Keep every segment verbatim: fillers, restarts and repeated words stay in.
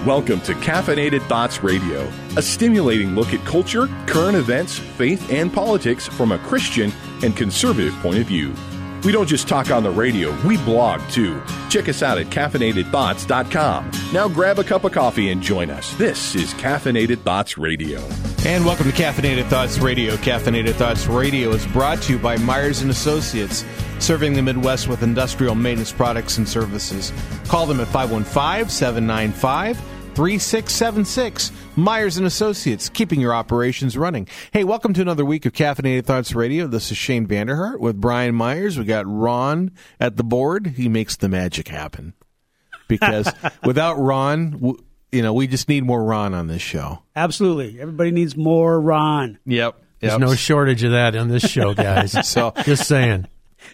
Welcome to Caffeinated Thoughts Radio, a stimulating look at culture, current events, faith, and politics from a Christian and conservative point of view. We don't just talk on the radio, we blog too. Check us out at caffeinated thoughts dot com. Now grab a cup of coffee and join us. This is Caffeinated Thoughts Radio. And welcome to Caffeinated Thoughts Radio. Caffeinated Thoughts Radio is brought to you by Myers and Associates, serving the Midwest with industrial maintenance products and services. Call them at five one five, seven nine five, three six seven six. Myers and Associates, keeping your operations running. Hey, welcome to another week of Caffeinated Thoughts Radio. This is Shane Vanderhart with Brian Myers. We got Ron at the board. He makes the magic happen. Because without Ron, you know, we just need more Ron on this show. Absolutely. Everybody needs more Ron. Yep. yep. There's no shortage of that on this show, guys. So just saying.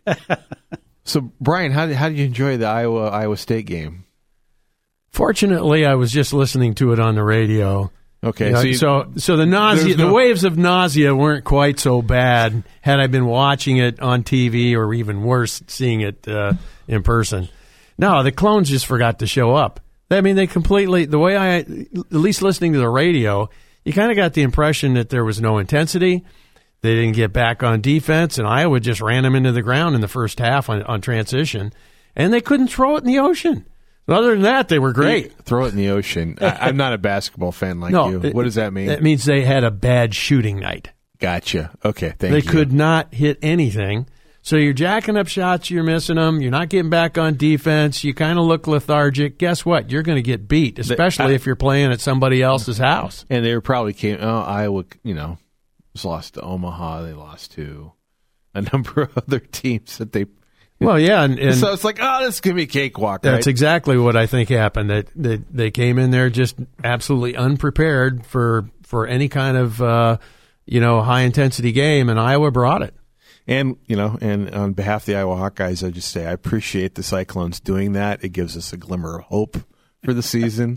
So, Brian, how did, how did you enjoy the Iowa Iowa State game? Fortunately, I was just listening to it on the radio. Okay, you know, so, you, so so the nausea, no... the waves of nausea weren't quite so bad had I been watching it on T V, or even worse, seeing it uh, in person. No, the clones just forgot to show up. I mean, they completely. The way I, at least listening to the radio, you kind of got the impression that there was no intensity. They didn't get back on defense, and Iowa just ran them into the ground in the first half on, on transition, and they couldn't throw it in the ocean. Other than that, they were great. Throw it in the ocean. I, I'm not a basketball fan like no, you. It, what does that mean? That means they had a bad shooting night. Gotcha. Okay, thank they you. They could not hit anything. So you're jacking up shots, you're missing them, you're not getting back on defense, you kind of look lethargic. Guess what? You're going to get beat, especially they, I, if you're playing at somebody else's house. And they were probably came, oh, Iowa, you know, was lost to Omaha. They lost to a number of other teams that they Well, yeah, and, and so it's like, oh, this is going to be a cakewalk, right? That's exactly what I think happened. That they, they came in there just absolutely unprepared for for any kind of uh, you know high intensity game, and Iowa brought it. And you know, and on behalf of the Iowa Hawkeyes, I just say I appreciate the Cyclones doing that. It gives us a glimmer of hope for the season.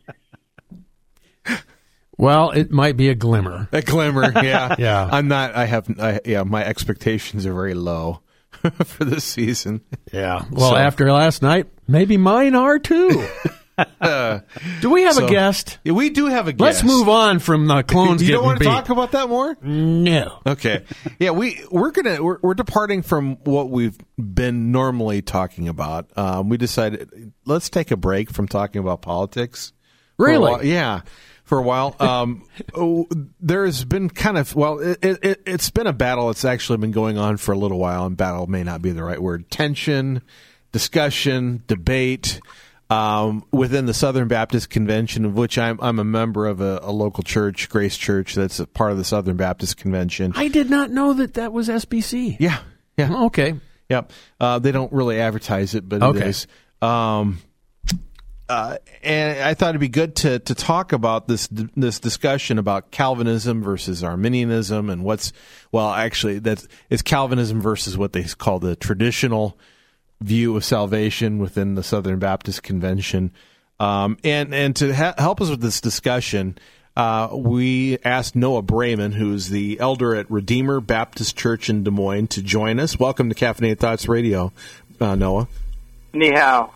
Well, it might be a glimmer. A glimmer, yeah, yeah. I'm not. I have. I, yeah, my expectations are very low for this season. Yeah. Well, so, after last night, maybe mine are too. uh, do we have so, a guest? Yeah, we do have a guest. Let's move on from the clones. You getting don't want to beat. talk about that more? No. Okay. Yeah, we we're gonna we're, we're departing from what we've been normally talking about. Um, we decided let's take a break from talking about politics. Really? Yeah. For a while, um, oh, there's been kind of well, it, it, it's been a battle. It's actually been going on for a little while, and battle may not be the right word. Tension, discussion, debate um, within the Southern Baptist Convention, of which I'm I'm a member of a, a local church, Grace Church, that's a part of the Southern Baptist Convention. I did not know that that was S B C. Yeah, yeah, okay, yeah. Uh, they don't really advertise it, but okay. it is. Um, Uh, and I thought it'd be good to, to talk about this this discussion about Calvinism versus Arminianism and what's well actually that is Calvinism versus what they call the traditional view of salvation within the Southern Baptist Convention. Um, and and to ha- help us with this discussion, uh, we asked Noah Brayman, who's the elder at Redeemer Baptist Church in Des Moines, to join us. Welcome to Caffeinated Thoughts Radio, uh, Noah. Ni hao.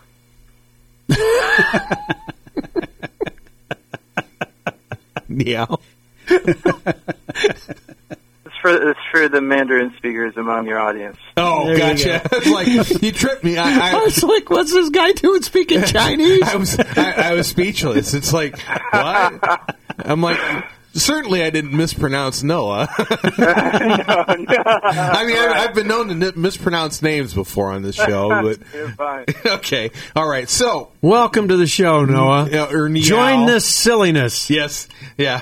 Meow. It's for it's for the Mandarin speakers among your audience. Oh, there gotcha! You like you tripped me. I, I, I was like, "What's this guy doing speaking Chinese?" I was I, I was speechless. It's like what? I'm like. Certainly, I didn't mispronounce Noah. no, no. I mean, I've, I've been known to mispronounce names before on this show, but you're fine. Okay, all right. So, welcome to the show, Noah. Uh, or Join this silliness. Yes, yeah.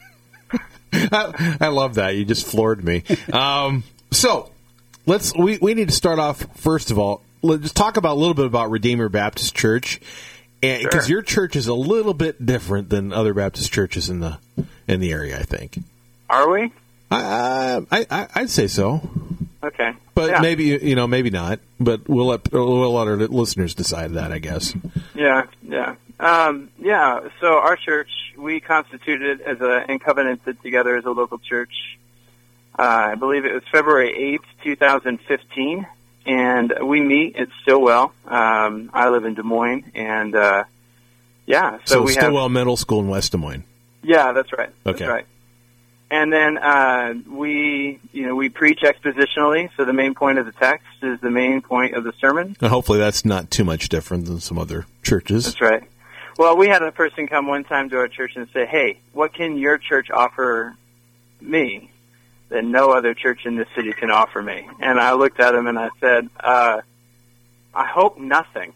I, I love that. You just floored me. Um, so, let's. We we need to start off first of all. Let's talk about a little bit about Redeemer Baptist Church. Because sure. Your church is a little bit different than other Baptist churches in the in the area, I think. Are we? I, I I'd say so. Okay, but yeah. maybe you know, maybe not. But we'll let we'll let our listeners decide that, I guess. Yeah, yeah, um, yeah. So our church, we constituted as a and covenanted together as a local church. Uh, I believe it was February eighth, two thousand fifteen. And we meet at Stillwell. Um, I live in Des Moines, and uh, Yeah. So, So, we Stillwell have, Middle School in West Des Moines. Yeah, that's right. Okay. That's right. And then uh, we, you know, we preach expositionally. So the main point of the text is the main point of the sermon. And hopefully that's not too much different than some other churches. That's right. Well, we had a person come one time to our church and say, "Hey, what can your church offer me that no other church in this city can offer me?" And I looked at him and I said, uh, "I hope nothing."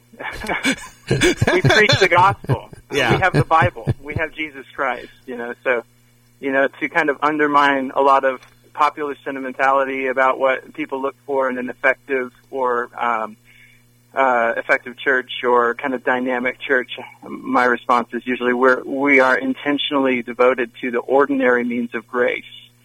We preach the gospel. Yeah. We have the Bible. We have Jesus Christ. You know, so you know to kind of undermine a lot of popular sentimentality about what people look for in an effective or um, uh, effective church or kind of dynamic church. My response is usually we're we are intentionally devoted to the ordinary means of grace.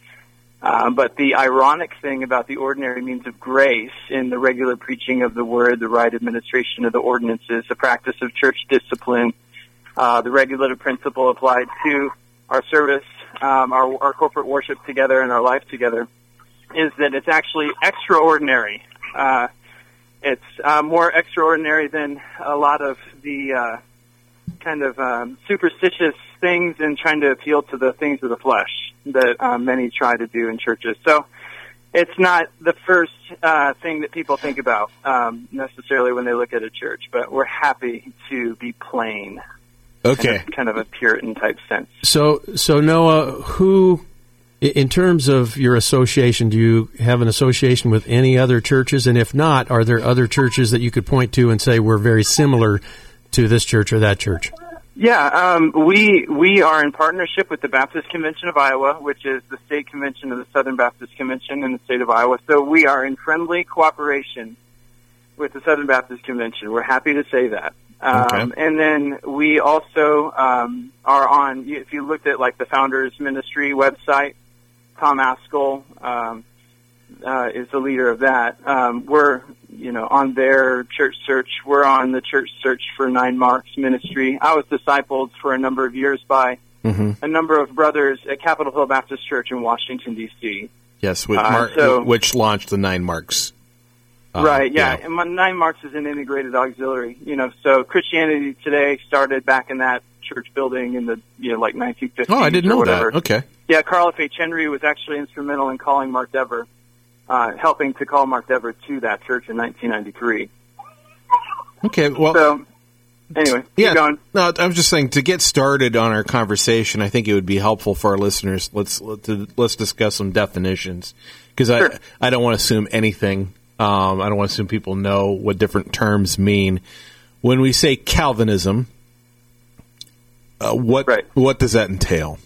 Uh, but the ironic thing about the ordinary means of grace in the regular preaching of the word, the right administration of the ordinances, the practice of church discipline, uh, the regulative principle applied to our service, um, our, our corporate worship together and our life together, is that it's actually extraordinary. Uh, it's uh, more extraordinary than a lot of the uh, kind of um, superstitious things and trying to appeal to the things of the flesh that uh, many try to do in churches. So it's not the first uh, thing that people think about um, necessarily when they look at a church, but we're happy to be plain. Okay. In a, kind of a Puritan type sense. So, so Noah, who, in terms of your association, do you have an association with any other churches? And if not, are there other churches that you could point to and say we're very similar to this church or that church? Yeah, um, we we are in partnership with the Baptist Convention of Iowa, which is the state convention of the Southern Baptist Convention in the state of Iowa. So we are in friendly cooperation with the Southern Baptist Convention. We're happy to say that. Um, Okay. And then we also um, are on, if you looked at like the Founders Ministry website, Tom Askell um, uh, is the leader of that. Um, we're, you know, on their church search. We're on the church search for Nine Marks Ministry. I was discipled for a number of years by Mm-hmm. a number of brothers at Capitol Hill Baptist Church in Washington, D C Yes, with Uh, Mark, so- which launched the Nine Marks. Uh, right, yeah. And my, Nine Marks is an integrated auxiliary. You know, so Christianity Today started back in that church building in the, you know, like nineteen fifties. Oh, I didn't or know whatever. that. Okay. Yeah, Carl F. H. Henry was actually instrumental in calling Mark Dever, uh, helping to call Mark Dever to that church in nineteen ninety-three. Okay, well... So, anyway, Yeah, keep going. no, I was just saying to get started on our conversation. I think it would be helpful for our listeners. Let's to, let's discuss some definitions because Sure. I I don't want to assume anything. Um, I don't want to assume people know what different terms mean. When we say Calvinism, uh, what Right. what does that entail?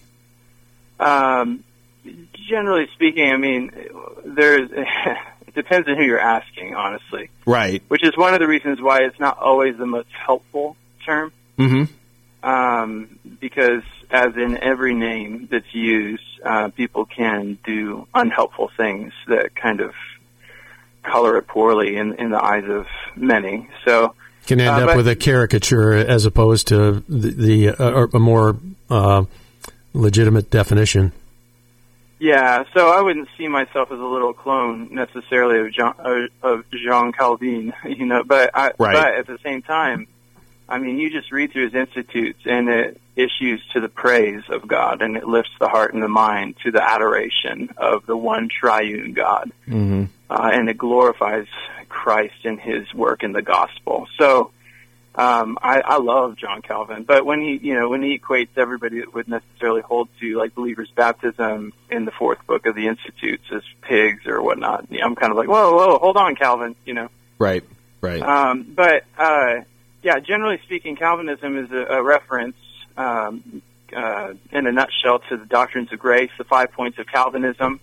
Um, generally speaking, I mean, there's it depends on who you're asking, honestly. Right. Which is one of the reasons why it's not always the most helpful term. Mm-hmm. Um, because as in every name that's used, uh, people can do unhelpful things that kind of color it poorly in, in the eyes of many. So Can end uh, up but- with a caricature as opposed to the, the uh, or a more uh, legitimate definition. Yeah, so I wouldn't see myself as a little clone necessarily of Jean, uh, of Jean Calvin, you know, but I, Right. but at the same time, I mean, you just read through his Institutes and it issues to the praise of God and it lifts the heart and the mind to the adoration of the one triune God. Mm-hmm. Uh, and it glorifies Christ in his work in the gospel. So, Um, I, I love John Calvin, but when he, you know, when he equates everybody that would necessarily hold to like believers' baptism in the fourth book of the Institutes as pigs or whatnot, I'm kind of like, whoa, whoa, hold on, Calvin, you know. Right. Right. Um, but uh, yeah, generally speaking, Calvinism is a, a reference, um, uh, in a nutshell, to the doctrines of grace, the five points of Calvinism.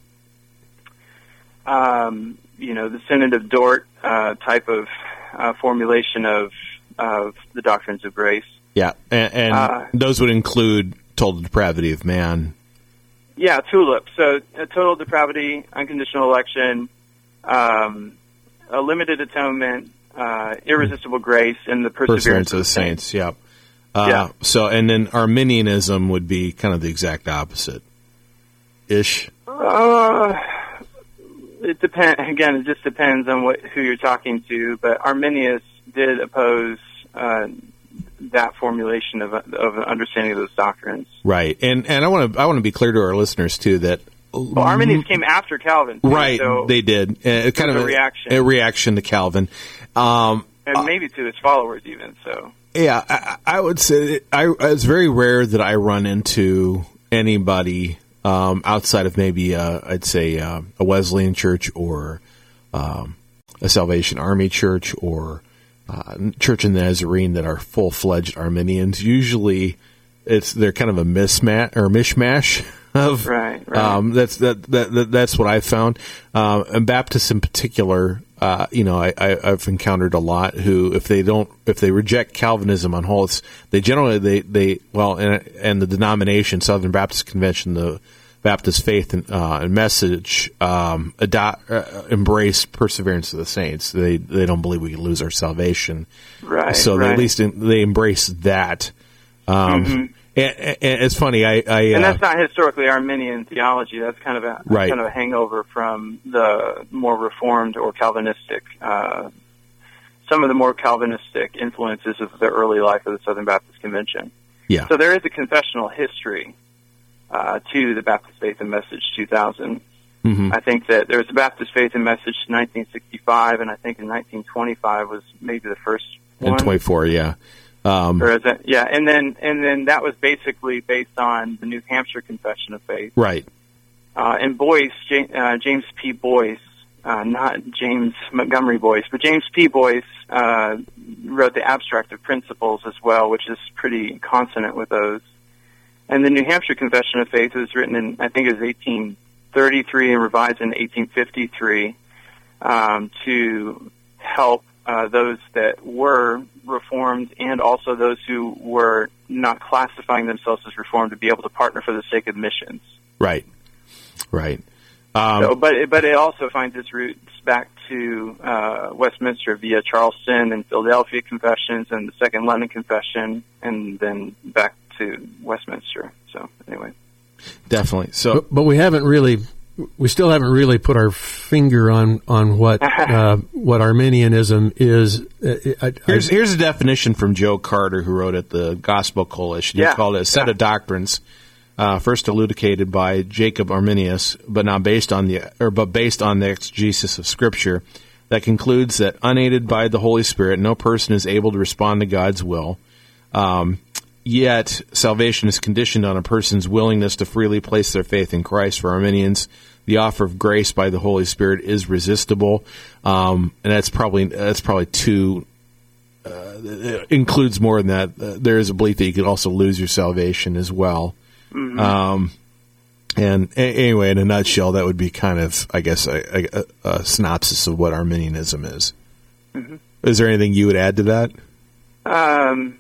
Um, you know, the Synod of Dort uh, type of uh, formulation of of the doctrines of grace. Yeah, and, and uh, those would include total depravity of man. Yeah, TULIP. So uh, total depravity, unconditional election, um, a limited atonement, uh, irresistible grace, and the perseverance, Perseverance of the saints. Yeah. Uh, Yeah. So, and then Arminianism would be kind of the exact opposite, ish. Uh, it depends. Again, it just depends on what who you're talking to. But Arminius did oppose uh, that formulation of of understanding of those doctrines. Right, and and I want to I want to be clear to our listeners too that well, Arminians came after Calvin, too, right? So they did. Uh, kind of a a reaction, a reaction to Calvin, um, and maybe to his followers even. So yeah, I, I would say I, it's very rare that I run into anybody um, outside of maybe uh, I'd say uh, a Wesleyan church or um, a Salvation Army church or uh, Church of the Nazarene that are full fledged Arminians. Usually, it's they're kind of a mismatch or mishmash. Of, right, right. Um, that's that, that, that that's what I found. Um, and Baptists in particular, uh, you know, I, I, I've encountered a lot who, if they don't, if they reject Calvinism on whole, they generally they they well, and, and the denomination, Southern Baptist Convention, the Baptist Faith and, uh, and Message, um, adopt, uh, embrace perseverance of the saints. They they don't believe we can lose our salvation, right? So right. they at least in, they embrace that. Um, mm-hmm. And, and it's funny, I, I and that's uh, not historically Arminian theology. That's kind of a right. kind of a hangover from the more Reformed or Calvinistic, uh, some of the more Calvinistic influences of the early life of the Southern Baptist Convention. Yeah. So there is a confessional history uh, to the Baptist Faith and Message two thousand. Mm-hmm. I think that there was a Baptist Faith and Message in nineteen sixty-five, and I think in nineteen twenty-five was maybe the first one. In twenty-four, yeah. Um, or is it, yeah, and then and then that was basically based on the New Hampshire Confession of Faith. Right. Uh, and Boyce, James, uh, James P. Boyce, uh, not James Montgomery Boyce, but James P. Boyce uh, wrote the Abstract of Principles as well, which is pretty consonant with those. And the New Hampshire Confession of Faith was written in, I think it was eighteen thirty-three and revised in eighteen fifty-three um, to help uh, those that were Reformed and also those who were not classifying themselves as Reformed to be able to partner for the sake of missions. Right, right. Um, so, but it, but it also finds its roots back to uh, Westminster via Charleston and Philadelphia Confessions and the Second London Confession, and then back to Westminster. So anyway, definitely. So, but, but we haven't really. We still haven't really put our finger on on what uh, what Arminianism is. I, I, here's here's a definition from Joe Carter, who wrote at the Gospel Coalition. He yeah. called it a set yeah. of doctrines, uh, first elucidated by Jacob Arminius, but not based on the or but based on the exegesis of Scripture, that concludes that unaided by the Holy Spirit, no person is able to respond to God's will. Um, Yet, salvation is conditioned on a person's willingness to freely place their faith in Christ. For Arminians, the offer of grace by the Holy Spirit is resistible, um, and that's probably that's probably too uh, it includes more than that. Uh, there is a belief that you could also lose your salvation as well. Mm-hmm. Um, and a- anyway, in a nutshell, that would be kind of, I guess, a, a, a synopsis of what Arminianism is. Mm-hmm. Is there anything you would add to that? Um.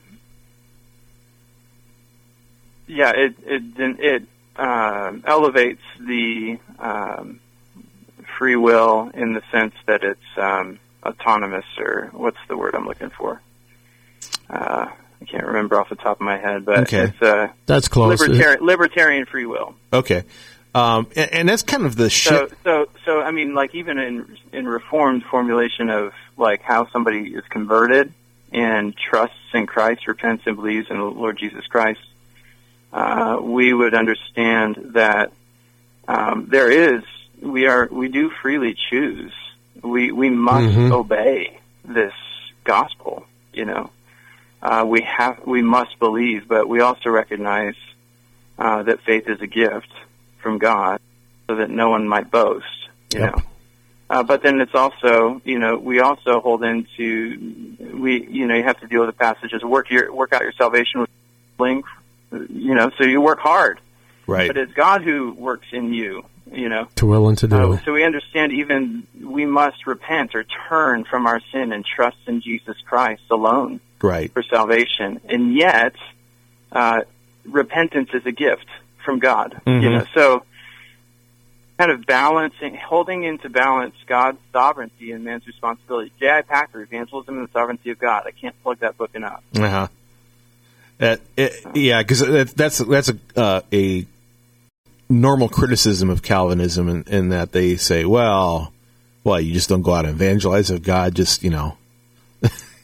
Yeah, it it it um, elevates the um, free will in the sense that it's um, autonomous, or what's the word I'm looking for? Uh, I can't remember off the top of my head, but okay. it's uh, that's close. Libertarian, libertarian free will. Okay, um, and, and that's kind of the shit. So, so, so I mean, like even in in Reformed formulation of like how somebody is converted and trusts in Christ, repents and believes in the Lord Jesus Christ. Uh, we would understand that um, there is we are we do freely choose. We we must mm-hmm. obey this gospel. You know, uh, we have we must believe, but we also recognize uh, that faith is a gift from God, so that no one might boast. You yep. know, uh, but then it's also you know we also hold into we you know you have to deal with the passages work your work out your salvation with link. You know, so you work hard, right? But it's God who works in you. You know, to will and to do. Uh, so we understand even we must repent or turn from our sin and trust in Jesus Christ alone, right, for salvation. And yet, uh, repentance is a gift from God. Mm-hmm. You know, so kind of balancing, holding into balance God's sovereignty and man's responsibility. J I Packer, Evangelism and the Sovereignty of God. I can't plug that book enough. Uh huh. Uh, it, yeah, because that's that's a uh, a normal criticism of Calvinism, in, in that they say, well, well, you just don't go out and evangelize. If God just, you know,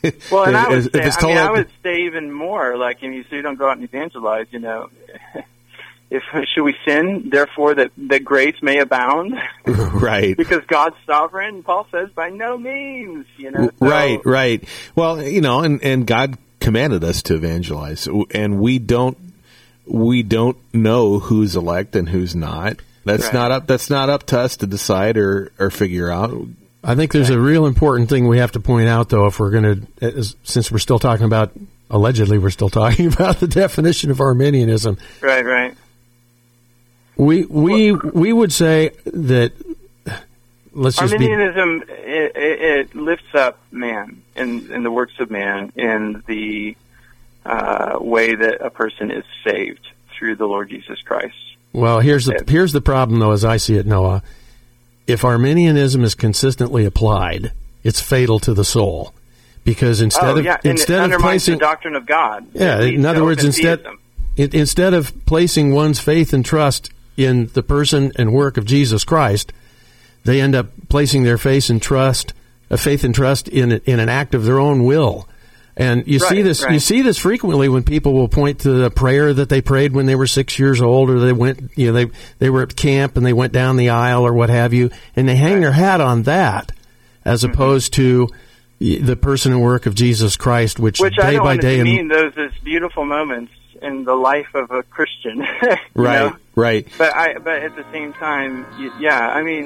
Well, and I would, if say, it's I, told mean, I up- would say even more, like, you know, so you don't go out and evangelize, you know. If should we sin, therefore that, that grace may abound? Right. Because God's sovereign, Paul says, by no means, you know. So, Right, right. Well, you know, and, and God commanded us to evangelize, and we don't we don't know who's elect and who's not. That's Right. not up. That's not up to us to decide or, or figure out. I think there's a real important thing we have to point out, though, if we're going to, since we're still talking about, allegedly, we're still talking about the definition of Arminianism. Right, right. We we we would say that. Let's just be. Arminianism, it, it, it lifts up man and, and the works of man in the uh, way that a person is saved through the Lord Jesus Christ. Well, here's the here's the problem, though, as I see it, Noah. If Arminianism is consistently applied, it's fatal to the soul, because instead oh, of yeah, and instead it of undermines placing the doctrine of God. yeah, It leads in other to words, instead open it, instead of placing one's faith and trust in the person and work of Jesus Christ, they end up placing their faith and trust, a faith and trust in in an act of their own will. And you Right, see this right. you see this frequently when people will point to the prayer that they prayed when they were six years old, or they went you know they they were at camp and they went down the aisle or what have you, and they hang their hat on that as Mm-hmm. opposed to the person and work of Jesus Christ, which, Which day I don't by want day to and mean those as beautiful moments in the life of a Christian. you Right, know? right. But I, but at the same time, y- yeah, I mean,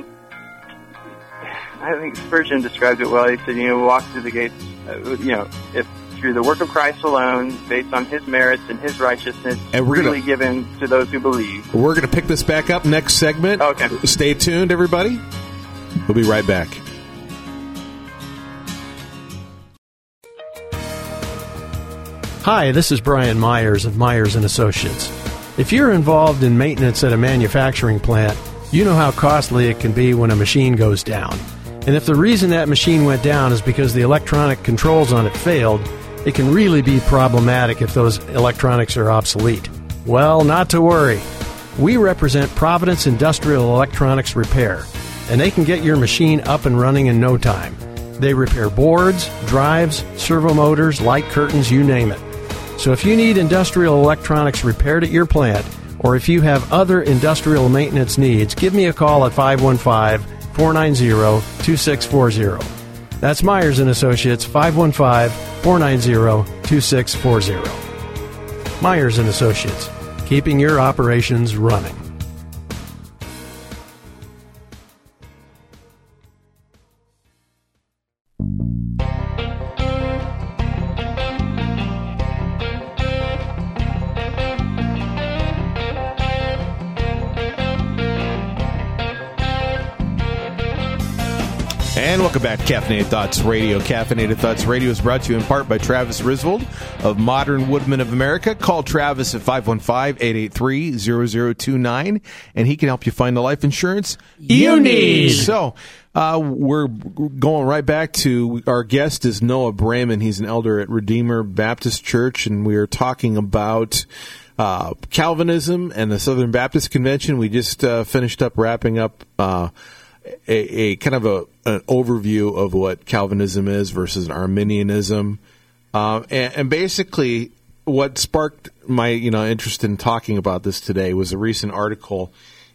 I think Spurgeon described it well. He said, you know, walk through the gates, uh, you know, if through the work of Christ alone, based on His merits and His righteousness, And we're freely gonna- given to those who believe. We're going to pick this back up next segment. Okay. Stay tuned, everybody. We'll be right back. Hi, this is Brian Myers of Myers and Associates. If you're involved in maintenance at a manufacturing plant, you know how costly it can be when a machine goes down. And if the reason that machine went down is because the electronic controls on it failed, it can really be problematic if those electronics are obsolete. Well, not to worry. We represent Providence Industrial Electronics Repair, and they can get your machine up and running in no time. They repair boards, drives, servo motors, light curtains, you name it. So if you need industrial electronics repaired at your plant, or if you have other industrial maintenance needs, give me a call at five one five, four nine zero, two six four zero. That's Myers and Associates, five one five, four nine zero, two six four zero. Myers and Associates, keeping your operations running. And welcome back to Caffeinated Thoughts Radio. Caffeinated Thoughts Radio is brought to you in part by Travis Risvold of Modern Woodmen of America. Call Travis at five one five, eight eight three, zero zero two nine, and he can help you find the life insurance You need. So uh, we're going right back to our guest is Noah Brayman. He's an elder at Redeemer Baptist Church, and we are talking about uh, Calvinism and the Southern Baptist Convention. We just uh, finished up wrapping up uh, a, a kind of a an overview of what Calvinism is versus Arminianism, uh, and, and basically what sparked my you know interest in talking about this today was a recent article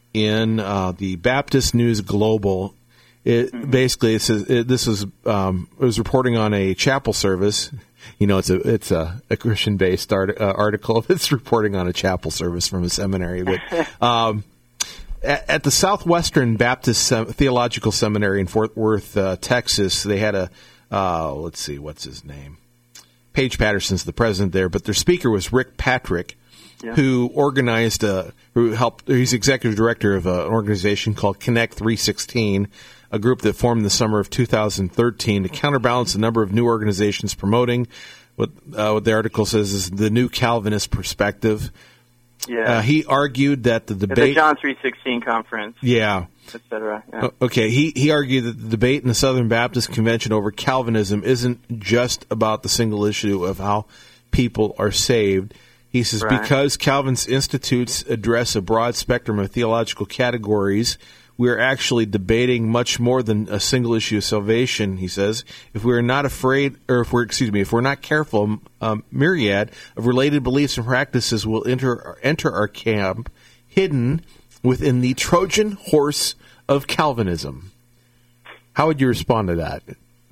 in uh, the Baptist News Global. It mm-hmm. basically it says it, this was um, it was reporting on a chapel service. You know, it's a it's a, a Christian based art, uh, article. It's reporting on a chapel service from a seminary, but. Um, At the Southwestern Baptist Theological Seminary in Fort Worth, uh, Texas, they had a, uh, let's see, what's his name? Paige Patterson's the president there, but their speaker was Rick Patrick, yeah. who organized, a, who helped, he's executive director of a, an organization called Connect three sixteen, a group that formed in the summer of two thousand thirteen to counterbalance a number of new organizations promoting what, uh, what the article says is the new Calvinist perspective. Yeah, uh, he argued that the debate... At the John three sixteen conference. Yeah. Et cetera. Yeah. Okay, he, he argued that the debate in the Southern Baptist Convention over Calvinism isn't just about the single issue of how people are saved. He says, right. because Calvin's institutes address a broad spectrum of theological categories, we are actually debating much more than a single issue of salvation, he says. If we are not afraid, or if we're, excuse me, if we're not careful, um, myriad of related beliefs and practices will enter, enter our camp hidden within the Trojan horse of Calvinism. How would you respond to that?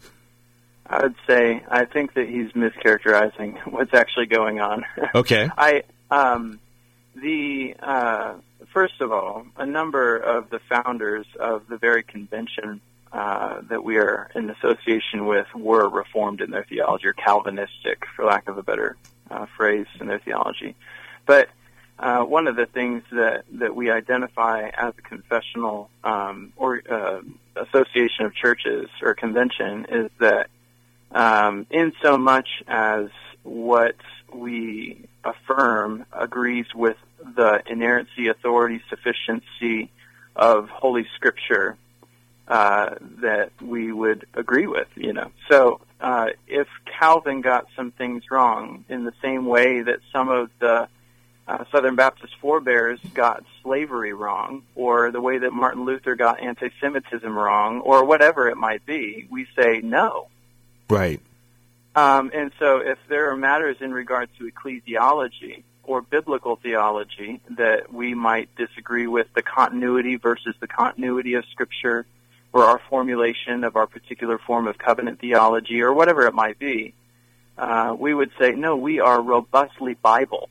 I would say I think that he's mischaracterizing what's actually going on. Okay. I um, the uh, first of all, a number of the founders of the very convention uh, that we are in association with were Reformed in their theology, or Calvinistic, for lack of a better uh, phrase, in their theology. But uh, one of the things that, that we identify as a confessional um, or uh, association of churches or convention is that Um, in so much as what we affirm agrees with the inerrancy, authority, sufficiency of Holy Scripture, uh, that we would agree with, you know. So, uh, if Calvin got some things wrong in the same way that some of the uh, Southern Baptist forebears got slavery wrong, or the way that Martin Luther got anti-Semitism wrong, or whatever it might be, we say no. Right. Um, and so if there are matters in regard to ecclesiology or biblical theology that we might disagree with, the continuity versus the continuity of Scripture, or our formulation of our particular form of covenant theology, or whatever it might be, uh, we would say, no, we are robustly Bible.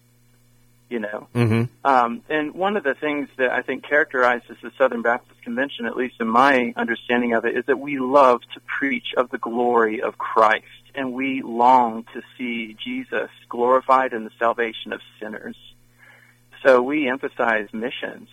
You know, Mm-hmm. um, and one of the things that I think characterizes the Southern Baptist Convention, at least in my understanding of it, is that we love to preach of the glory of Christ, and we long to see Jesus glorified in the salvation of sinners. So we emphasize missions.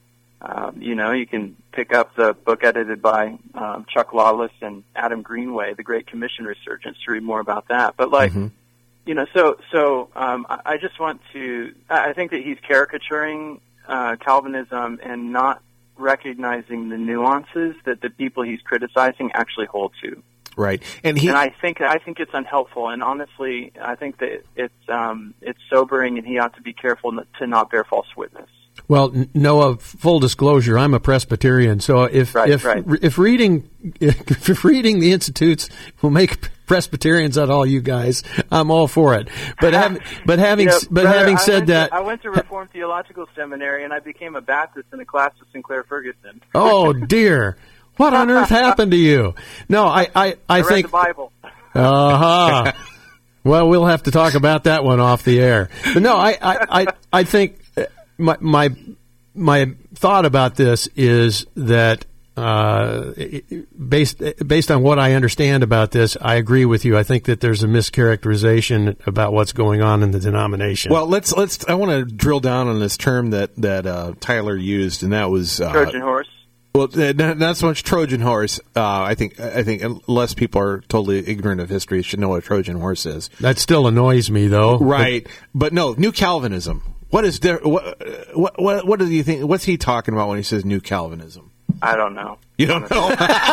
Um, you know, you can pick up the book edited by um, Chuck Lawless and Adam Greenway, The Great Commission Resurgence, to read more about that. But like. Mm-hmm. You know, so so um, I just want to. I think that he's caricaturing uh, Calvinism and not recognizing the nuances that the people he's criticizing actually hold to. Right, and he. And I think I think it's unhelpful. And honestly, I think that it's um, it's sobering, and he ought to be careful to not bear false witness. Well, Noah, full disclosure, I'm a Presbyterian, so if right, if right. if reading if reading the Institutes will make Presbyterians out of all you guys, I'm all for it. But having but having you know, but brother, having I said went that, to, I went to Reformed Theological Seminary, and I became a Baptist in a class with Sinclair Ferguson. Oh dear, what on earth happened to you? No, I I, I, I think read the Bible. Uh huh. Well, we'll have to talk about that one off the air. But no, I I I, I think. My, my my thought about this is that uh, based based on what I understand about this, I agree with you. I think that there's a mischaracterization about what's going on in the denomination. Well, let's let's. I want to drill down on this term that that uh, Tyler used, and that was uh, Trojan horse. Well, not, not so much Trojan horse. Uh, I think I think unless people are totally ignorant of history, should know what a Trojan horse is. That still annoys me, though. Right, but, but no, New Calvinism. What is there? What, what what do you think? What's he talking about when he says New Calvinism? I don't know. You don't know?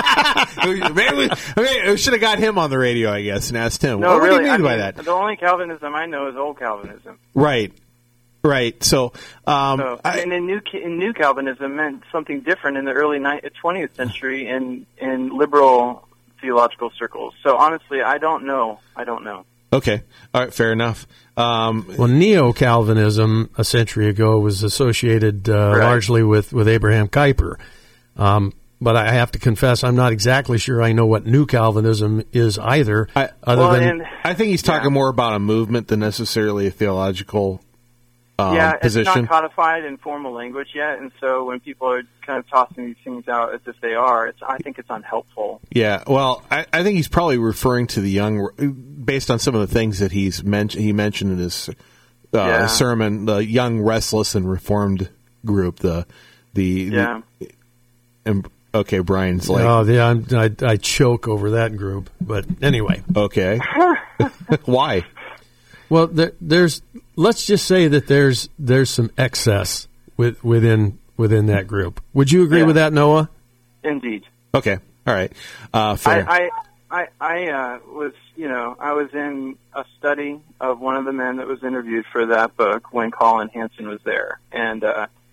Maybe we, maybe we should have got him on the radio, I guess, and asked him. No, what really, do you mean I by mean, that? The only Calvinism I know is Old Calvinism. Right, right. So, um, so I, and in New in New Calvinism meant something different in the early twentieth century in in liberal theological circles. So honestly, I don't know. I don't know. Okay. All right. Fair enough. Um, well, Neo-Calvinism a century ago was associated uh, right. largely with, with Abraham Kuyper. Um, but I have to confess, I'm not exactly sure I know what New Calvinism is either. I, other well, than and, I think he's talking yeah. more about a movement than necessarily a theological um, yeah, position. it's not codified in formal language yet, and so when people are kind of tossing these things out as if they are, it's I think it's unhelpful. Yeah, well, I, I think he's probably referring to the young, based on some of the things that he's mentioned. He mentioned in his uh, yeah. sermon, the young, restless, and reformed group. The the yeah. The, and, okay, Brian's like, oh yeah, I'm, I I choke over that group. But anyway, okay, why? Well, there, there's let's just say that there's there's some excess with, within within that group. Would you agree yeah. with that, Noah? Indeed. Okay, all right, uh, fair. I I I, I uh, was you know I was in a study of one of the men that was interviewed for that book when Colin Hansen was there, and uh,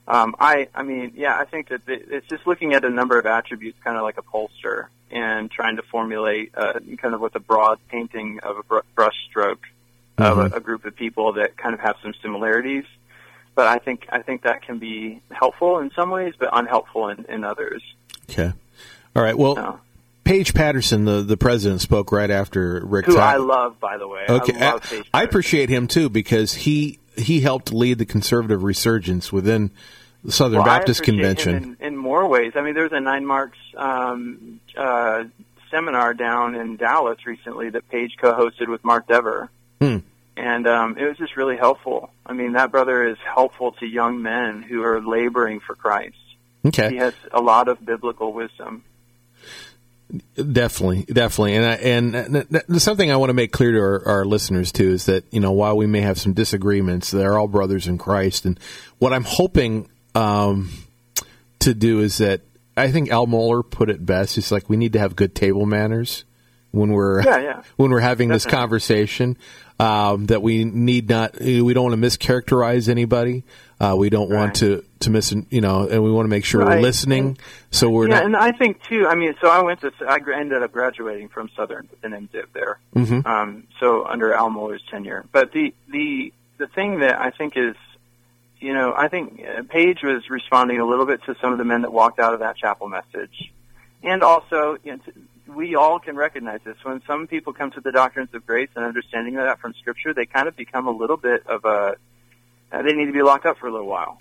Um, I, I mean, yeah, I think that the, it's just looking at a number of attributes, kind of like a pollster, and trying to formulate uh, kind of with a broad painting of a br- brush stroke mm-hmm. of a, a group of people that kind of have some similarities. But I think I think that can be helpful in some ways, but unhelpful in, in others. Okay. All right. Well, so. Paige Patterson, the, the president, spoke right after Rick. Who Todd. I love, by the way. Okay. I love Paige I appreciate him too because he he helped lead the conservative resurgence within the Southern well, Baptist I appreciate Convention. him in, in more ways. I mean, there was a Nine Marks um, uh, seminar down in Dallas recently that Paige co-hosted with Mark Dever. Hmm. And um, it was just really helpful. I mean, that brother is helpful to young men who are laboring for Christ. Okay. He has a lot of biblical wisdom. Definitely, definitely, and I, and something I want to make clear to our, our listeners too is that you know while we may have some disagreements, they're all brothers in Christ. And what I'm hoping um, to do is that I think Al Mohler put it best. It's like we need to have good table manners when we're yeah, yeah. when we're having Definitely. this conversation. Um, that we need not, we don't want to mischaracterize anybody. Uh, we don't right. want to, to miss, you know, and we want to make sure right. we're listening. And, so we're yeah, not. and I think too. I mean, so I went to, I ended up graduating from Southern with an MDiv there. Mm-hmm. Um, so under Al Mohler's tenure, but the the the thing that I think is, you know, I think Paige was responding a little bit to some of the men that walked out of that chapel message, and also, you know, we all can recognize this. When some people come to the doctrines of grace and understanding of that from Scripture, they kind of become a little bit of a, uh, they need to be locked up for a little while.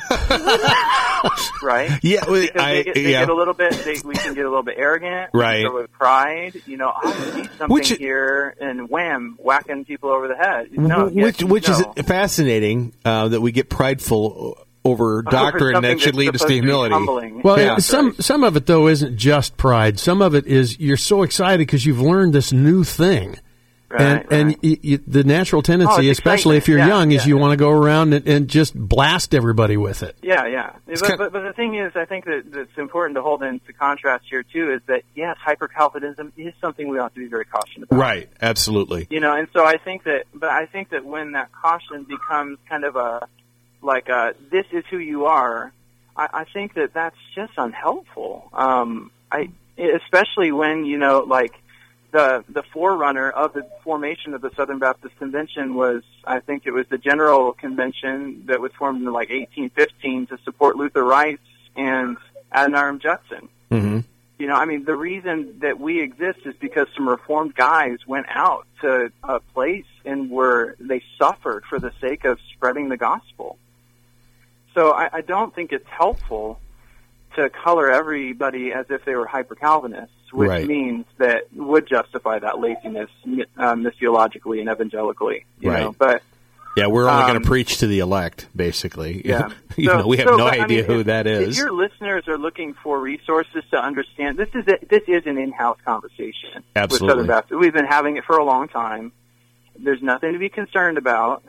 Right? Yeah. Well, because I, they, get, they yeah. get a little bit, they, we can get a little bit arrogant. Right. Or with pride. You know, I see something Which, here and wham, whacking people over the head. No, which yes, which no. is fascinating uh, that we get prideful over doctrine something that should that's lead us to supposed to be humility. humbling. Well, Yeah. some some of it though isn't just pride. Some of it is you're so excited because you've learned this new thing, Right, and right. and y y the natural tendency, Oh, it's especially if you're excitement. young, Yeah, is you yeah. want to go around and, and just blast everybody with it. Yeah, yeah. But, kind- but, but the thing is, I think that that's important to hold into contrast here, too, is that, yes, hyper-Calvinism is something we ought to be very cautious about. Right. Absolutely. You know, and so I think that, but I think that when that caution becomes kind of a, like a, this is who you are, I, I think that that's just unhelpful. Um, I, especially when, you know, like, the the forerunner of the formation of the Southern Baptist Convention was, I think it was the General Convention that was formed in like eighteen fifteen to support Luther Rice and Adoniram Judson. Mm-hmm. You know, I mean, the reason that we exist is because some Reformed guys went out to a place and were they suffered for the sake of spreading the gospel. So I, I don't think it's helpful to color everybody as if they were hyper-Calvinists, which Right. means that would justify that laziness um, missiologically and evangelically. You Right. know? But Yeah, we're only Um, going to preach to the elect, basically. yeah, you So- know, we have so, no but, I idea mean, who if, that If is. your listeners are looking for resources to understand, this is a, this is an in-house conversation Absolutely. with Southern Baptist. We've been having it for a long time. There's nothing to be concerned about.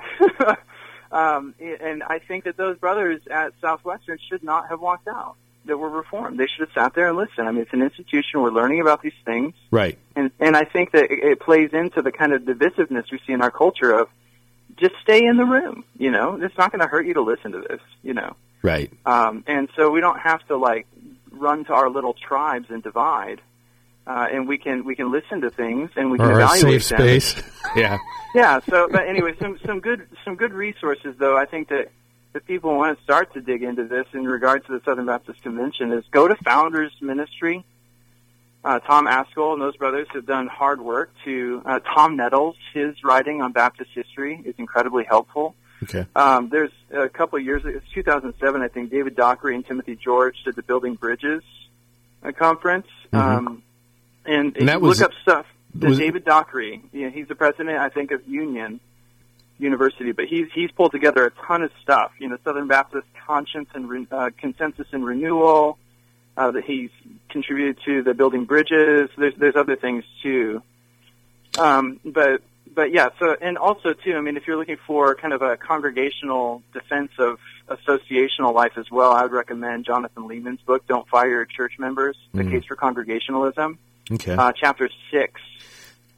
um, and I think that those brothers at Southwestern should not have walked out, that were Reformed. They should have sat there and listened. I mean, it's an institution. We're learning about these things. Right. And, and I think that it, it plays into the kind of divisiveness we see in our culture of just stay in the room. You know, it's not going to hurt you to listen to this, you know. Right. Um, and so we don't have to, like, run to our little tribes and divide. Uh, and we can we can listen to things and we can Or a evaluate safe them. space. Yeah. Yeah. So, but anyway, some some good some good resources though. I think that if people want to start to dig into this in regard to the Southern Baptist Convention, is go to Founders Ministry. Uh, Tom Askell and those brothers have done hard work to. Uh, Tom Nettles, his writing on Baptist history is incredibly helpful. Okay. Um, there's a couple of years, it's two thousand seven, I think, David Dockery and Timothy George did the Building Bridges uh, conference. Mm-hmm. Um, and, And that if you was- look up stuff. The was- David Dockery, you know, he's the president, I think, of Union University, but he's he's pulled together a ton of stuff. You know, Southern Baptist Conscience and Re- uh, Consensus and Renewal. Uh, that he's contributed to the Building Bridges. There's there's other things too. Um, but but yeah. So and also too. I mean, if you're looking for kind of a congregational defense of associational life as well, I would recommend Jonathan Lehman's book, "Don't Fire Your Church Members: The Mhm. Case for Congregationalism." Okay. Uh, chapter six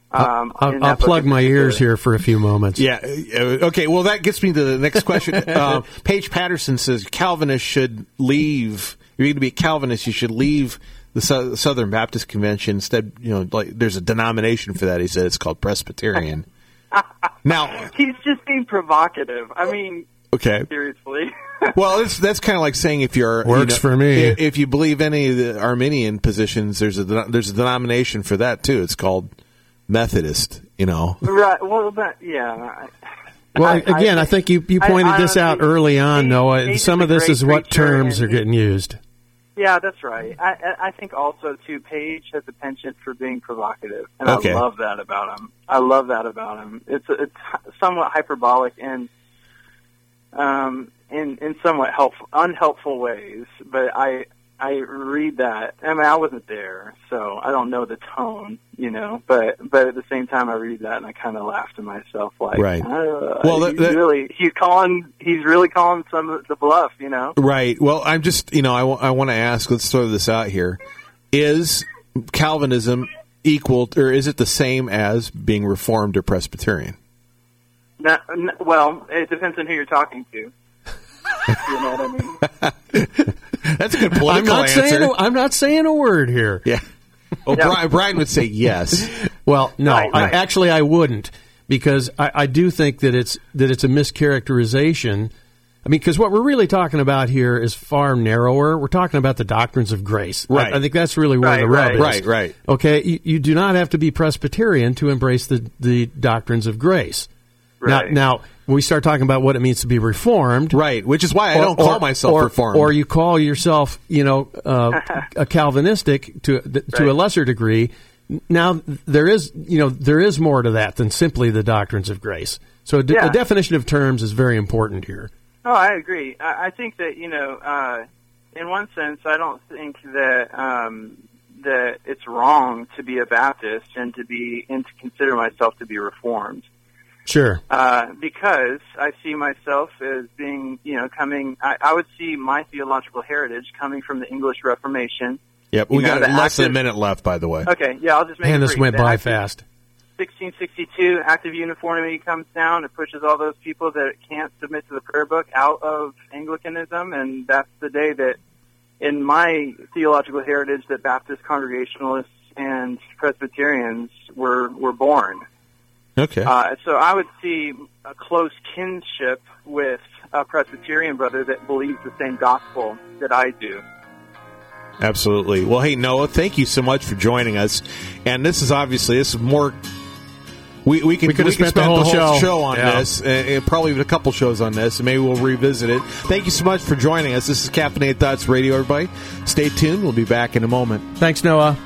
Um, I'll, I'll plug my ears here for a few moments. Yeah. Okay. Well, that gets me to the next question. uh, Paige Patterson says Calvinists should leave. If you're going to be a Calvinist, you should leave the Su- Southern Baptist Convention. Instead, you know, like there's a denomination for that. He said it's called Presbyterian. Now he's just being provocative. I mean, okay, seriously. Well, that's that's kind of like saying if you're works you know, for me. If, if you believe any of the Arminian positions, there's a there's a denomination for that too. It's called Methodist. You know, right? Well, that yeah. Well, I, again, I, I think you, you pointed I, I, this out early on, he, Noah. Some of this is what terms are getting used. Yeah, that's right. I, I think also, too, Paige has a penchant for being provocative, and okay. I love that about him. I love that about him. It's it's somewhat hyperbolic and um, in in somewhat helpful, unhelpful ways, but I I read that. I mean, I wasn't there, so I don't know the tone, you know. But but at the same time, I read that and I kind of laugh to myself, like, right. Uh, well, he's that, really he's calling he's really calling some of the bluff, you know. Right. Well, I'm just you know I, w- I want to ask. Let's throw this out here: is Calvinism equal, or is it the same as being Reformed or Presbyterian? Not, n- well, it depends on who you're talking to. You know what I mean? That's a good political I'm not answer. Saying a, I'm not saying a word here. Yeah. Well, yeah. Brian, Brian would say yes. Well, no, right, right. I, actually, I wouldn't, because I, I do think that it's that it's a mischaracterization. I mean, because what we're really talking about here is far narrower. We're talking about the doctrines of grace. Right. I, I think that's really where right, the rub right. is. Right, right. Okay, you, you do not have to be Presbyterian to embrace the, the doctrines of grace. Right. Now, now, when we start talking about what it means to be Reformed, right, which is why I or, don't call or, myself or, Reformed, or you call yourself, you know, uh, a Calvinistic to to right. a lesser degree. Now, there is, you know, there is more to that than simply the doctrines of grace. So, a, de- Yeah. a definition of terms is very important here. Oh, I agree. I, I think that, you know, uh, in one sense, I don't think that um, that it's wrong to be a Baptist and to be and to consider myself to be Reformed. Sure. Uh, because I see myself as being, you know, coming, I, I would see my theological heritage coming from the English Reformation. Yep, we You got know, the less than a active- minute left, by the way. Okay, yeah, I'll just make Man, it this brief. went The by active- fast. sixteen sixty-two, active uniformity comes down. It pushes all those people that can't submit to the prayer book out of Anglicanism, and that's the day that, in my theological heritage, that Baptist Congregationalists and Presbyterians were were born. Okay. Uh, so I would see a close kinship with a Presbyterian brother that believes the same gospel that I do. Absolutely. Well, hey, Noah, thank you so much for joining us. And this is obviously, this is more... We, we can, We could have we can spent the spend whole show. on Yeah. this, uh, probably even a couple shows on this, and maybe we'll revisit it. Thank you so much for joining us. This is Caffeinated Thoughts Radio, everybody. Stay tuned. We'll be back in a moment. Thanks, Noah.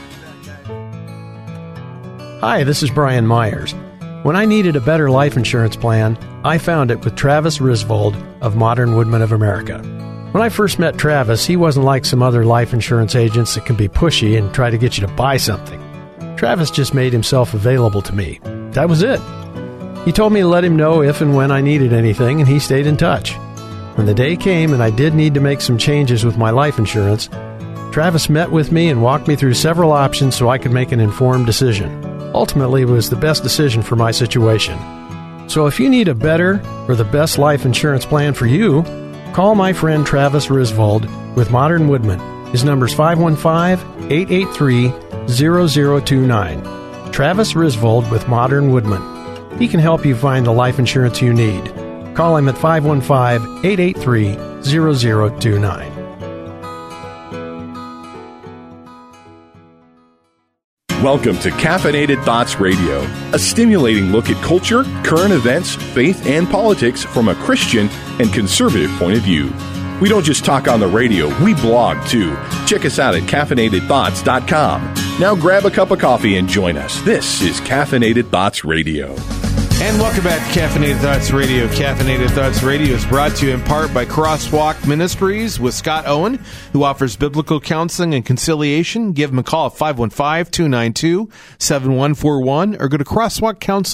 Hi, this is Brian Myers. When I needed a better life insurance plan, I found it with Travis Risvold of Modern Woodmen of America. When I first met Travis, he wasn't like some other life insurance agents that can be pushy and try to get you to buy something. Travis just made himself available to me. That was it. He told me to let him know if and when I needed anything, and he stayed in touch. When the day came and I did need to make some changes with my life insurance, Travis met with me and walked me through several options so I could make an informed decision. Ultimately, it was the best decision for my situation. So if you need a better or the best life insurance plan for you, call my friend Travis Risvold with Modern Woodmen. His number is five one five, eight eight three, zero zero two nine. Travis Risvold with Modern Woodmen. He can help you find the life insurance you need. Call him at five one five, eight eight three, zero zero two nine. Welcome to Caffeinated Thoughts Radio, a stimulating look at culture, current events, faith, and politics from a Christian and conservative point of view. We don't just talk on the radio, we blog too. Check us out at caffeinated thoughts dot com. Now grab a cup of coffee and join us. This is Caffeinated Thoughts Radio. And welcome back to Caffeinated Thoughts Radio. Caffeinated Thoughts Radio is brought to you in part by Crosswalk Ministries with Scott Owen, who offers biblical counseling and conciliation. Give him a call at five one five, two nine two, seven one four one or go to crosswalk counseling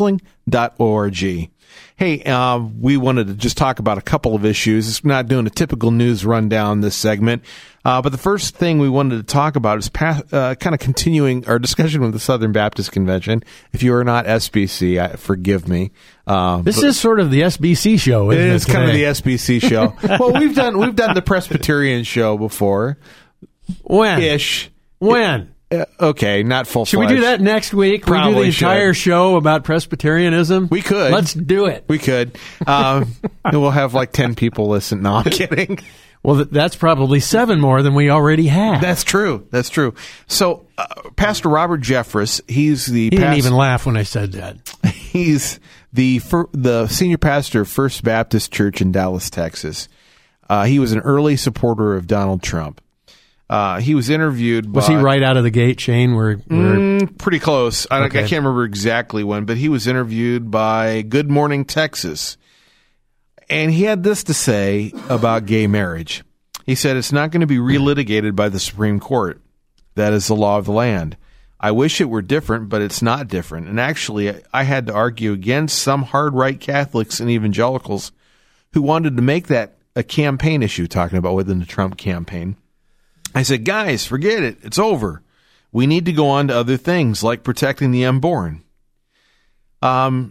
dot org. Hey, uh, we wanted to just talk about a couple of issues. It's not doing a typical news rundown this segment, uh, but the first thing we wanted to talk about is pa- uh, kind of continuing our discussion with the Southern Baptist Convention. If you are not S B C, I, forgive me. Uh, this is sort of the S B C show, isn't it? It is kind of the S B C show. Well, we've done we've done the Presbyterian show before. When? Ish. When? Uh, okay, not full. Should we do that next week? Probably we do the entire should. show about Presbyterianism? We could. Let's do it. We could. Um, and we'll have like ten people listen. No, I'm kidding. Well, th- that's probably seven more than we already have. That's true. That's true. So, uh, Pastor Robert Jeffress, he's the he past- didn't even laugh when I said that. He's the fir- the senior pastor of First Baptist Church in Dallas, Texas. Uh, he was an early supporter of Donald Trump. Uh, he was interviewed by... Was he right out of the gate, Shane? Where, where... Mm, pretty close. I, Okay. I can't remember exactly when, but he was interviewed by Good Morning Texas. And he had this to say about gay marriage. He said, it's not going to be relitigated by the Supreme Court. That is the law of the land. I wish it were different, but it's not different. And actually, I had to argue against some hard-right Catholics and evangelicals who wanted to make that a campaign issue, talking about within the Trump campaign. I said, guys, forget it. It's over. We need to go on to other things like protecting the unborn. Um.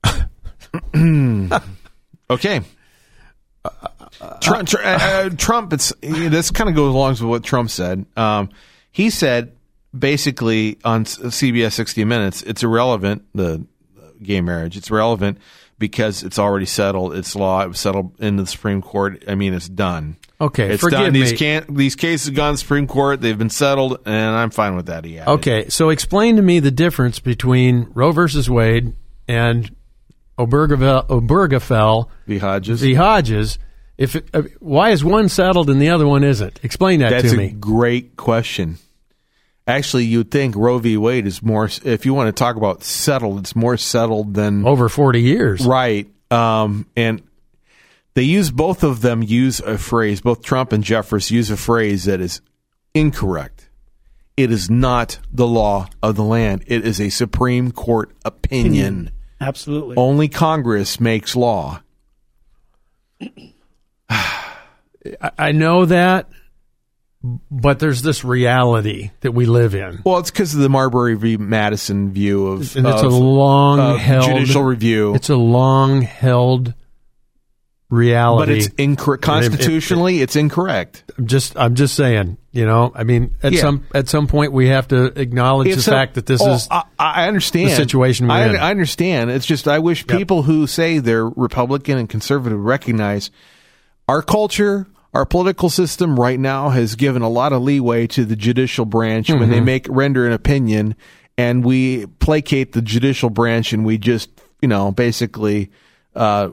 Okay. Trump, uh, Trump. It's this kind of goes along with what Trump said. Um, he said basically on C B S sixty Minutes, it's irrelevant, the gay marriage. It's irrelevant because it's already settled. It's law. It was settled in the Supreme Court. I mean, it's done. Okay, it's forgive done. me. These can't. These cases have gone to the Supreme Court. They've been settled, and I'm fine with that. He added. Okay, so explain to me the difference between Roe versus Wade and Obergefell, Obergefell v. Hodges. v. Hodges. If it, uh, why is one settled and the other one isn't? Explain that That's to a me. great question. Actually, you'd think Roe v. Wade is more. If you want to talk about settled, it's more settled than Over forty years. right. Um, and they use both of them use a phrase. Both Trump and Jeffress use a phrase that is incorrect. It is not the law of the land. It is a Supreme Court opinion. Absolutely. Only Congress makes law. I, I know that, but there's this reality that we live in. Well, it's because of the Marbury v. Madison view of, And it's of, a long of held judicial review. It's a long held reality. But it's incorrect. Constitutionally, it's incorrect. I'm just I'm just saying, you know, I mean, at Yeah. some at some point we have to acknowledge It's the a- fact that this oh, is I, I understand the situation we're I, in. I understand. It's just I wish Yep. people who say they're Republican and conservative recognize our culture, our political system right now has given a lot of leeway to the judicial branch when they make render an opinion, and we placate the judicial branch and we just, you know, basically uh,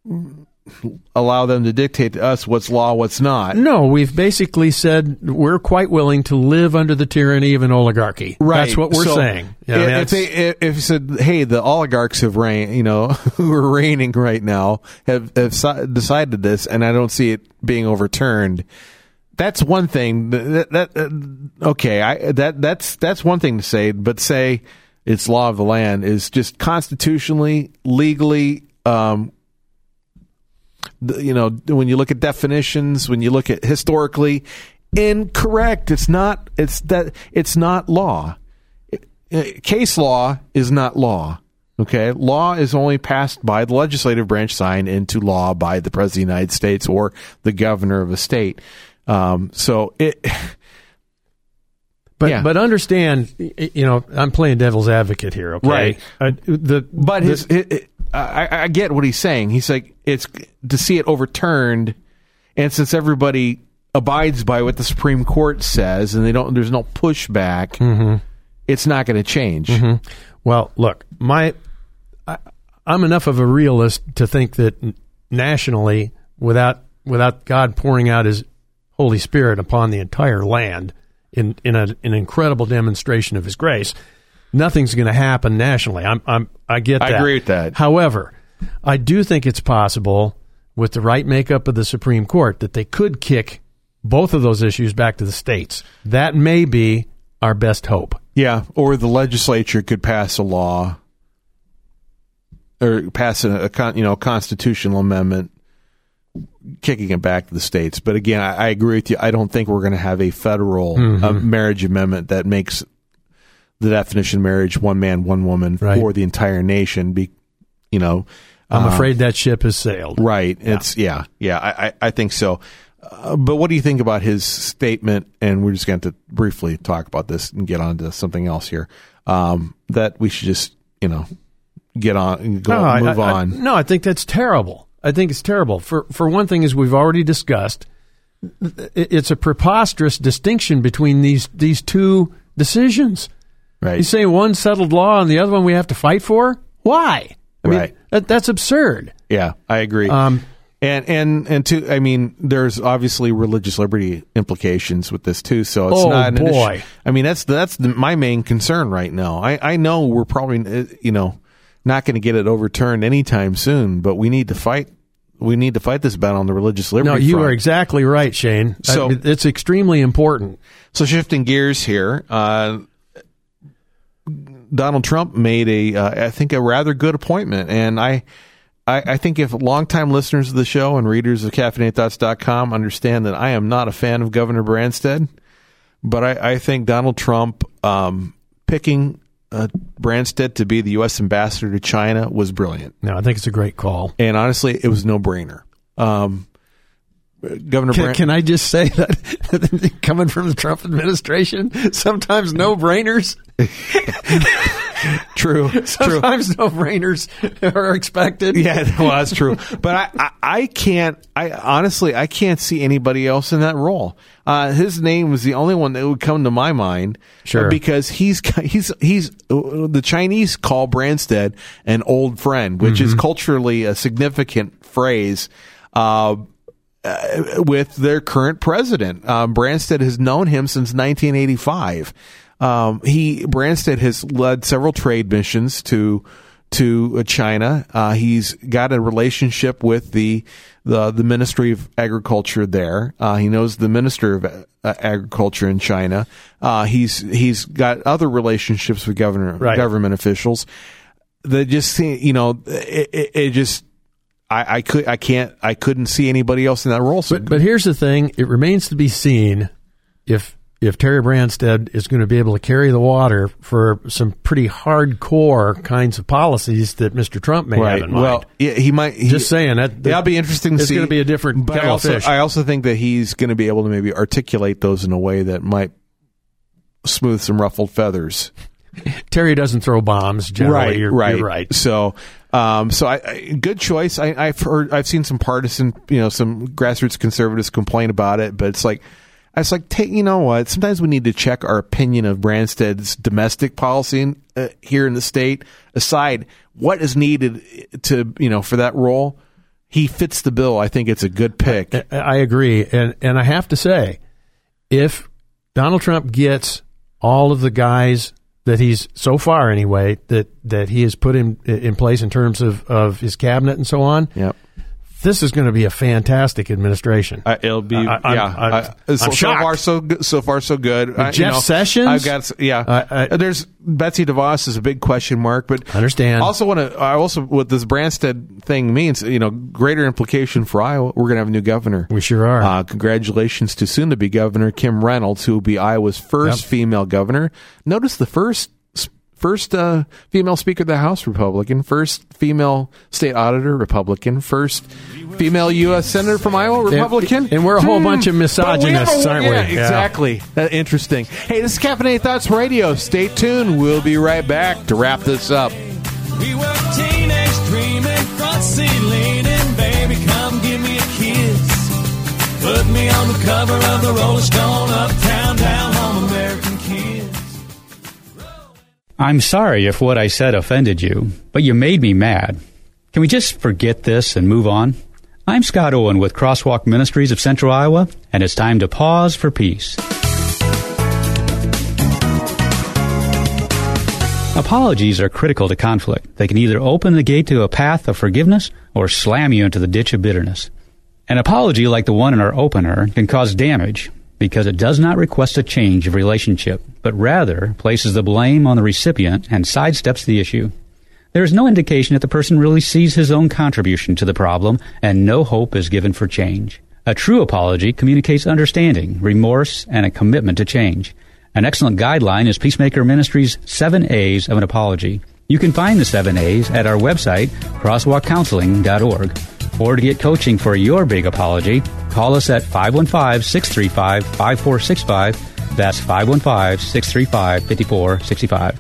allow them to dictate to us what's law, what's not. No, we've basically said we're quite willing to live under the tyranny of an oligarchy. Right. That's what we're So, saying. Yeah, if, that's- they, if, if you said, hey, the oligarchs have reign, you know, who are reigning right now have, have si- decided this, and I don't see it being overturned. That's one thing. That, that uh, okay, I that that's that's one thing to say, but say it's law of the land is just constitutionally, legally. Um, the- you know, when you look at definitions, when you look at historically, incorrect. It's not. It's that. It's not law. Case law is not law. Okay, law is only passed by the legislative branch, signed into law by the President of the United States or the governor of a state. Um, so it. But yeah. but understand, you know, I'm playing devil's advocate here. Okay, Right. Uh, the But the- his, it, it, I, I get what he's saying. He's like, it's to see it overturned, and since everybody abides by what the Supreme Court says, and they don't, there's no pushback. Mm-hmm. It's not going to change. Mm-hmm. Well, look, my I, I'm enough of a realist to think that nationally, without without God pouring out His Holy Spirit upon the entire land in in a, an incredible demonstration of His grace, nothing's going to happen nationally. I'm I'm I get I that. agree with that. However, I do think it's possible with the right makeup of the Supreme Court that they could kick both of those issues back to the states. That may be our best hope. Yeah, or the legislature could pass a law or pass a, a con, you know constitutional amendment, kicking it back to the states. But again, I, I agree with you. I don't think we're going to have a federal mm-hmm. uh, marriage amendment that makes the definition of marriage one man, one woman right. for the entire nation. Be, you know, I'm uh, afraid that ship has sailed. Right. Yeah. It's yeah, yeah. I, I, I think so. Uh, but what do you think about his statement? And we're just going to briefly talk about this and get on to something else here. Um, that we should just, you know, get on, go, no, move I, I, on. I, no, I think that's terrible. I think it's terrible. For for one thing, as we've already discussed, it's a preposterous distinction between these these two decisions. Right. You say one settled law and the other one we have to fight for? Why? I mean, right. that, that's absurd. Yeah, I agree. Um, And and and to I mean, there's obviously religious liberty implications with this too. So it's oh not an boy. issue. I mean, that's that's the, my main concern right now. I, I know we're probably you know not going to get it overturned anytime soon, but we need to fight. We need to fight this battle on the religious liberty. No, you front. are exactly right, Shane. So I, it's extremely important. So shifting gears here, uh, Donald Trump made a uh, I think a rather good appointment, and I. I, I think if longtime listeners of the show and readers of caffeinated thoughts dot com understand that I am not a fan of Governor Branstad, but I, I think Donald Trump um, picking uh, Branstad to be the U S ambassador to China was brilliant. No, I think it's a great call. And honestly, it was no brainer. Um, Governor can, Brand- can I just say that coming from the Trump administration, sometimes no brainers. True. Sometimes true. no brainers are expected. Yeah, well, that's true. But I, I, I can't. I honestly, I can't see anybody else in that role. Uh, his name was the only one that would come to my mind. Sure, uh, because he's he's he's uh, the Chinese call Branstad an old friend, which mm-hmm. is culturally a significant phrase. Uh, uh, with their current president, um, Branstad has known him since nineteen eighty-five. Um, he Branstad has led several trade missions to to China. Uh, he's got a relationship with the the, the Ministry of Agriculture there. Uh, he knows the Minister of uh, Agriculture in China. Uh, he's he's got other relationships with governor right. government officials. That just you know it, it, it just. I, I could I can't I couldn't see anybody else in that role. So but, but here's the thing: it remains to be seen if if Terry Branstad is going to be able to carry the water for some pretty hardcore kinds of policies that Mister Trump may right. have in mind. Well, yeah, he might. He, Just saying that that'll be interesting to it's see. It's going to be a different but kettle I also, of fish. I also think that he's going to be able to maybe articulate those in a way that might smooth some ruffled feathers. Terry doesn't throw bombs. Generally, right, you're, right. You're right. So, um, so I, I, good choice. I, I've heard, I've seen some partisan, you know, some grassroots conservatives complain about it, but it's like, I was like, take, you know what? Sometimes we need to check our opinion of Branstad's domestic policy in, uh, here in the state. Aside, what is needed to, you know, for that role? He fits the bill. I think it's a good pick. I, I agree, and and I have to say, if Donald Trump gets all of the guys that he's so far anyway that, that he has put in in place in terms of, of his cabinet and so on. Yep. This is going to be a fantastic administration. Uh, it'll be I, I'm, yeah. I'm, uh, I'm so, so far so good. So far so good. Uh, Jeff you know, Sessions. I've got yeah. Uh, I, There's Betsy DeVos is a big question mark, but I understand. I also want to. I also what this Branstad thing means. You know, greater implication for Iowa. We're going to have a new governor. We sure are. Uh, congratulations to soon-to-be Governor Kim Reynolds, who will be Iowa's first yep. female governor. Notice the first. First uh, female Speaker of the House, Republican. First female State Auditor, Republican. First female U S Senator from Iowa, Republican. And, and we're a whole hmm. bunch of misogynists, a, aren't yeah, we? Yeah, exactly. Uh, interesting. Hey, this is Caffeinated Thoughts Radio. Stay tuned. We'll be right back to wrap this up. We were teenage dreaming, front seat leaning, baby, come give me a kiss. Put me on the cover of the Rolling Stone, uptown, down home, American Kids. I'm sorry if what I said offended you, but you made me mad. Can we just forget this and move on? I'm Scott Owen with Crosswalk Ministries of Central Iowa, and it's time to pause for peace. Apologies are critical to conflict. They can either open the gate to a path of forgiveness or slam you into the ditch of bitterness. An apology like the one in our opener can cause damage because it does not request a change of relationship, but rather places the blame on the recipient and sidesteps the issue. there is no indication that the person really sees his own contribution to the problem, and no hope is given for change. A true apology communicates understanding, remorse, and a commitment to change. An excellent guideline is Peacemaker Ministries' Seven A's of an Apology. You can find the Seven A's at our website, crosswalk counseling dot org. Or to get coaching for your big apology, call us at five one five, six three five, five four six five. That's five one five, six three five, five four six five.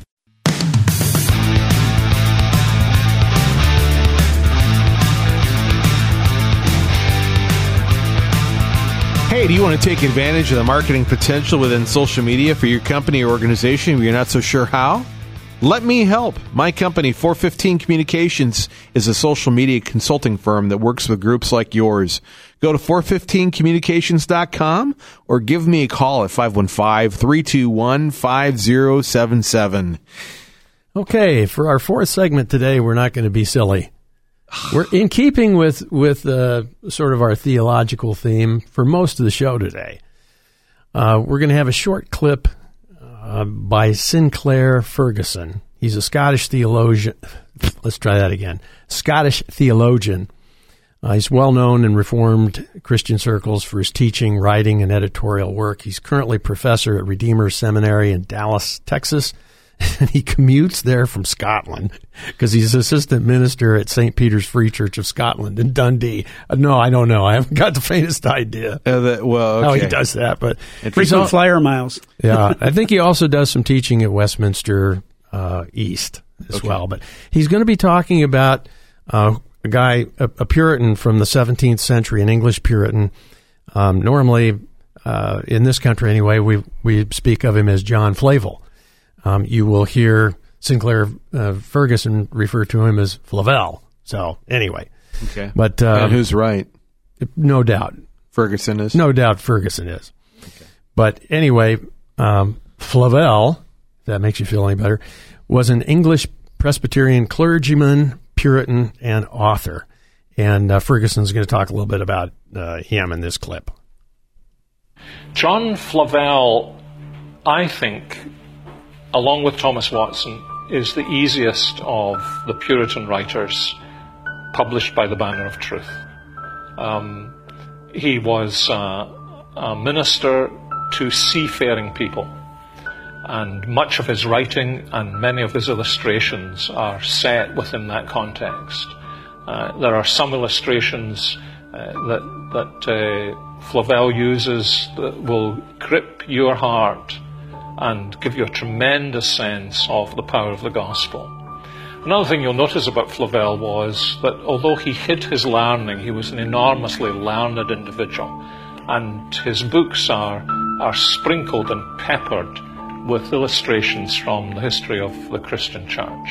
Hey, do you want to take advantage of the marketing potential within social media for your company or organization but you're not so sure how? Let me help. My company, four fifteen Communications, is a social media consulting firm that works with groups like yours. Go to four fifteen communications dot com or give me a call at five one five, three two one, five zero seven seven. Okay, for our fourth segment today, we're not going to be silly. We're in keeping with, with uh, sort of our theological theme for most of the show today. Uh, we're going to have a short clip Uh, by Sinclair Ferguson. He's a Scottish theologian. Let's try that again. Scottish theologian. Uh, he's well known in Reformed Christian circles for his teaching, writing, and editorial work. He's currently professor at Redeemer Seminary in Dallas, Texas, and he commutes there from Scotland because he's assistant minister at Saint Peter's Free Church of Scotland in Dundee. Uh, no, I don't know. I haven't got the faintest idea Uh, that, well, okay. how he does that, but Frequent flyer miles. yeah, I think he also does some teaching at Westminster uh, East as Okay. well. But he's going to be talking about uh, a guy, a, a Puritan from the seventeenth century, an English Puritan. Um, normally, uh, in this country anyway, we we speak of him as John Flavel. Um, you will hear Sinclair uh, Ferguson refer to him as Flavel. So anyway, Okay. but uh, and who's right? no doubt, Ferguson is? no doubt Ferguson is. Okay. But anyway, um, Flavel, if that makes you feel any better, was an English Presbyterian clergyman, Puritan, and author. And uh, Ferguson's going to talk a little bit about uh, him in this clip. John Flavel, I think, along with Thomas Watson, is the easiest of the Puritan writers published by the Banner of Truth. Um, he was uh, a minister to seafaring people, and much of his writing and many of his illustrations are set within that context. Uh, there are some illustrations uh, that, that uh, Flavel uses that will grip your heart and give you a tremendous sense of the power of the gospel. Another thing you'll notice about Flavel was that although he hid his learning, he was an enormously learned individual, and his books are, are sprinkled and peppered with illustrations from the history of the Christian church.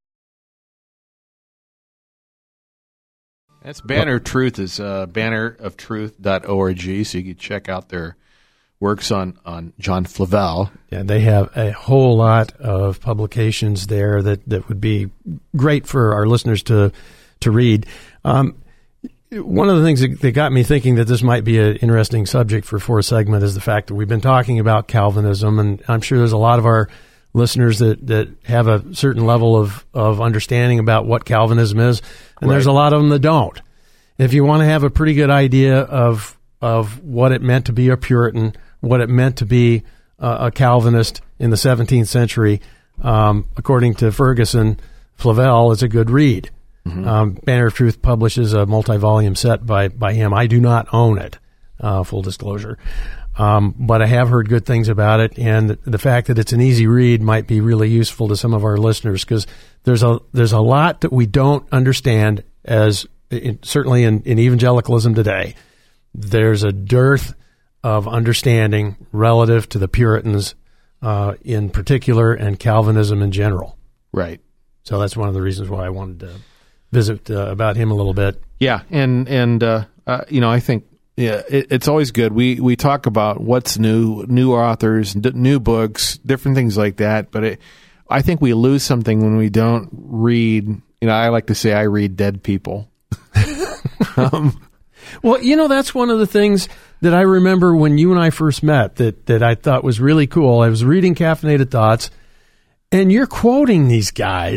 That's Banner of Truth is uh, banner of truth dot org, so you can check out their works on, on John Flavel. Yeah, they have a whole lot of publications there that, that would be great for our listeners to to read. Um, one of the things that, that got me thinking that this might be an interesting subject for fourth segment is the fact that we've been talking about Calvinism, and I'm sure there's a lot of our listeners that, that have a certain level of, of understanding about what Calvinism is, and Right. there's a lot of them that don't. If you want to have a pretty good idea of of what it meant to be a Puritan, what it meant to be uh, a Calvinist in the seventeenth century, um, according to Ferguson, Flavel is a good read. Mm-hmm. Um, Banner of Truth publishes a multi-volume set by, by him. I do not own it, uh, full disclosure, um, but I have heard good things about it, and the, the fact that it's an easy read might be really useful to some of our listeners, because there's a there's a lot that we don't understand, as in, certainly in, in evangelicalism today. There's a dearth of understanding relative to the Puritans uh, in particular, and Calvinism in general. Right. So that's one of the reasons why I wanted to visit uh, about him a little bit. Yeah, and and uh, uh, you know, I think yeah, it, it's always good. We we talk about what's new, new authors, d- new books, different things like that. But it, I think we lose something when we don't read. You know, I like to say I read dead people. um, Well, you know, that's one of the things that I remember when you and I first met that, that I thought was really cool. I was reading Caffeinated Thoughts, and you're quoting these guys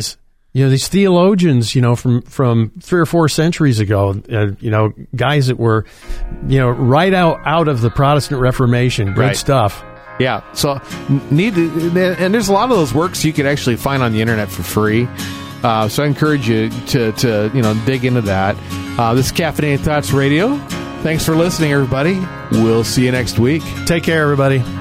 You know, these theologians, you know, from, from three or four centuries ago, uh, you know, guys that were, you know, right out, out of the Protestant Reformation. Great Right. stuff. Yeah, so need to, and there's a lot of those works you can actually find on the internet for free. Uh, so I encourage you to, to you know dig into that. Uh, this is Caffeinated Thoughts Radio. Thanks for listening, everybody. We'll see you next week. Take care, everybody.